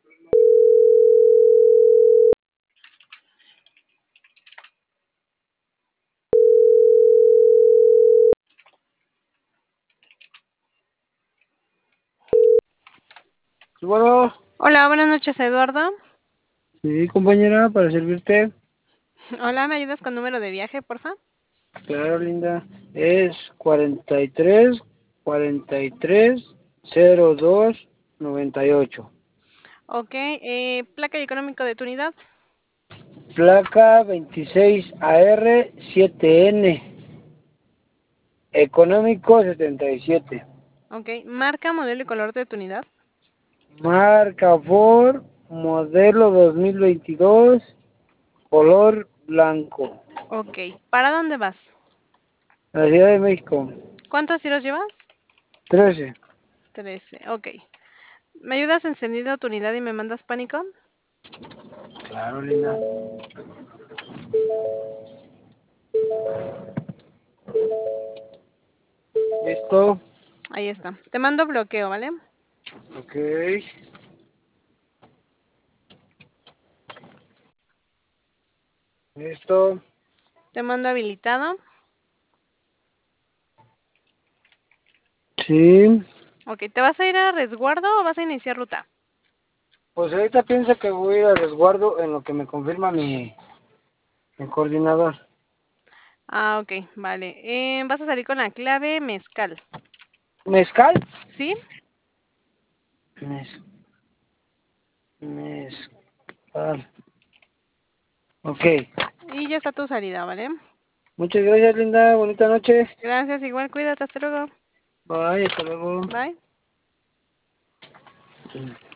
Bueno, Hola, buenas noches, Eduardo. sí, compañera, para servirte. Hola, ¿me ayudas con número de viaje, porfa? Claro, linda. Es 43-02-98. Ok, placa y económico de tu unidad. Placa 26AR7N. Económico 77. Ok, marca, modelo y color de tu unidad. Marca Ford, modelo 2022, color blanco. Ok, ¿para dónde vas? La Ciudad de México. ¿Cuántos tiros llevas? 13. 13, ok. ¿Me ayudas encendido tu unidad y me mandas pánico? Claro, linda. ¿Listo? Ahí está. Te mando bloqueo, ¿vale? Ok. ¿Listo? Te mando habilitado. Sí. Ok, ¿te vas a ir a resguardo o vas a iniciar ruta? Pues ahorita pienso que voy a ir a resguardo en lo que me confirma mi coordinador. Ah, ok, vale. Vas a salir con la clave mezcal. ¿Mezcal? ¿Sí? Mez- mezcal. Ok. Y ya está tu salida, ¿vale? Muchas gracias, linda. Bonita noche. Gracias, igual cuídate, hasta luego. Bye, hasta luego. Bye.